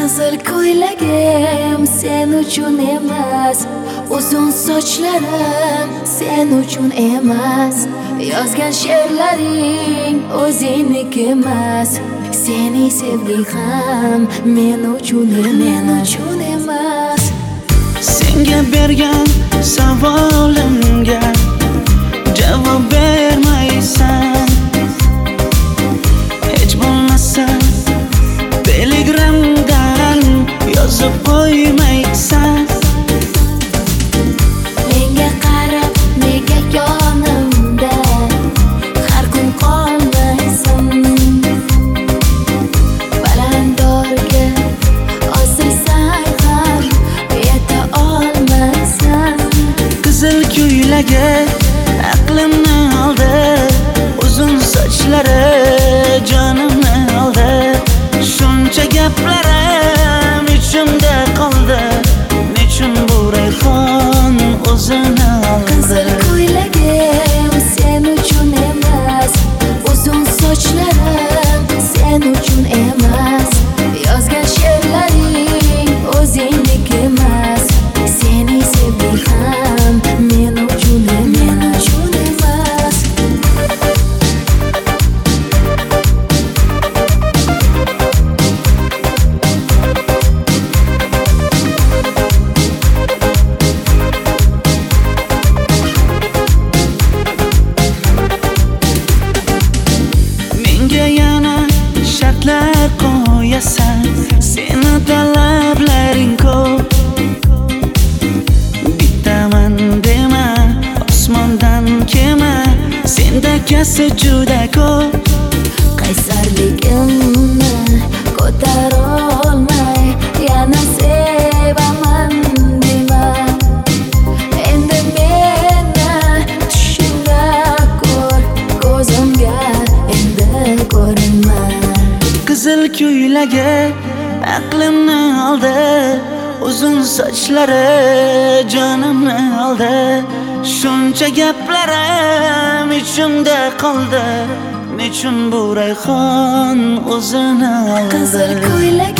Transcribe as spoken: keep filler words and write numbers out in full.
Qizil ko'ylagim sen uchun emas, uzun sochlarim sen uchun emas, yozgan she'rlaring o'zingniki emas, seni sevging ham men uchun men uchun emas. Senga bergan savolimga javob bermaysan, hech bo'lmasa telegramdan yozib qo'ymaysan. Menga qarab nega yonimda har kun qolmaysan, balandorga osilsang ham yeta olmaysan. Qizil ko'ylagi aqlimni oldi, uzun sochlari jonimni oldi, shuncha gaplarim ichimda qoldi, nechun bu rayhon o'zini oldi. Qizil ko'ylagim sen uchun emas, uzun sochlarim sen uchun emas, yozgan she'rlaring o'zingniki emas, seni sevging ham men uchun men uchun emas. Menga yana shartlar qo'yasan, seni talablaring ko'p. Bittaman dema, osmondan kema, senda kasi juda ko'p. Qaysarligimni ko'tarolmay yana sevaman dema, endi meni tushingda ko'r, ko'zimga endi ko'rinma. Qizil ko'ylagi aqlimni oldi, uzun sochlari jonimni oldi, shuncha gaplarim ichimda qoldi, nechun bu rayhon o'zini oldi. Qizil ko'ylagim